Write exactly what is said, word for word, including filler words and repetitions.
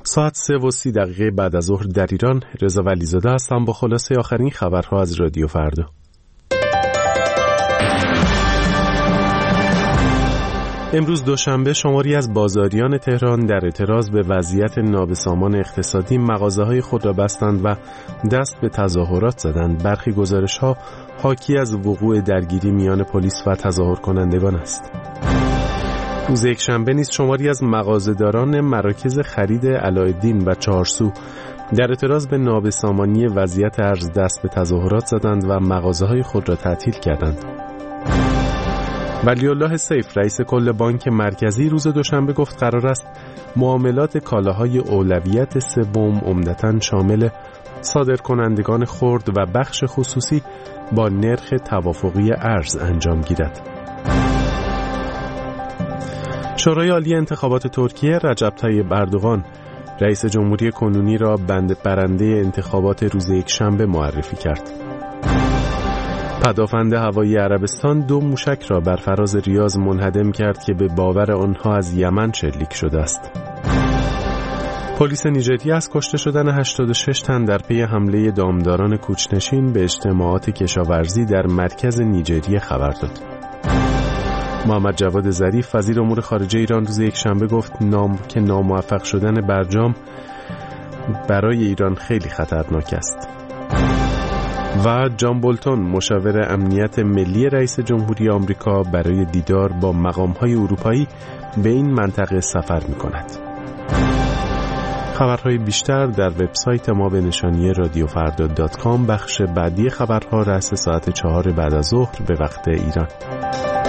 ساعت سه و سی دقیقه بعد از ظهر در ایران. رضا ولیزاده هستم با خلاصه آخرین خبرها از رادیو فردا. امروز دوشنبه شماری از بازاریان تهران در اعتراض به وضعیت نابسامان اقتصادی مغازه‌های خود را بستند و دست به تظاهرات زدند. برخی گزارش‌ها حاکی از وقوع درگیری میان پلیس و تظاهر کنندگان است. روز یکشنبه نیز شماری از مغازه‌داران مراکز خرید علاءالدین و چهارسو در اعتراض به نابسامانی وضعیت ارز دست به تظاهرات زدند و مغازه‌های خود را تعطیل کردند. ولی‌الله سیف رئیس کل بانک مرکزی روز دوشنبه گفت قرار است معاملات کالاهای اولویت سوم عمدتاً شامل صادرکنندگان خرد و بخش خصوصی با نرخ توافقی ارز انجام گیرد. شورای عالی انتخابات ترکیه رجب طیب اردوغان رئیس جمهوری کنونی را برنده انتخابات روز یکشنبه معرفی کرد. پدافند هوایی عربستان دو موشک را بر فراز ریاض منهدم کرد که به باور آنها از یمن شلیک شده است. پلیس نیجریه از کشته شدن هشتاد و شش تن در پی حمله دامداران کوچنشین به اجتماعات کشاورزی در مرکز نیجریه خبر داد. محمد جواد ظریف وزیر امور خارجه ایران روز یکشنبه گفت نام که ناموفق شدن برجام برای ایران خیلی خطرناک است. و جان بولتون مشاور امنیت ملی رئیس جمهوری آمریکا برای دیدار با مقام‌های اروپایی به این منطقه سفر می‌کند. خبرهای بیشتر در وبسایت ما به نشانی رادیو فردا دات کام. بخش بعدی خبرها رأس ساعت چهار بعد از ظهر به وقت ایران.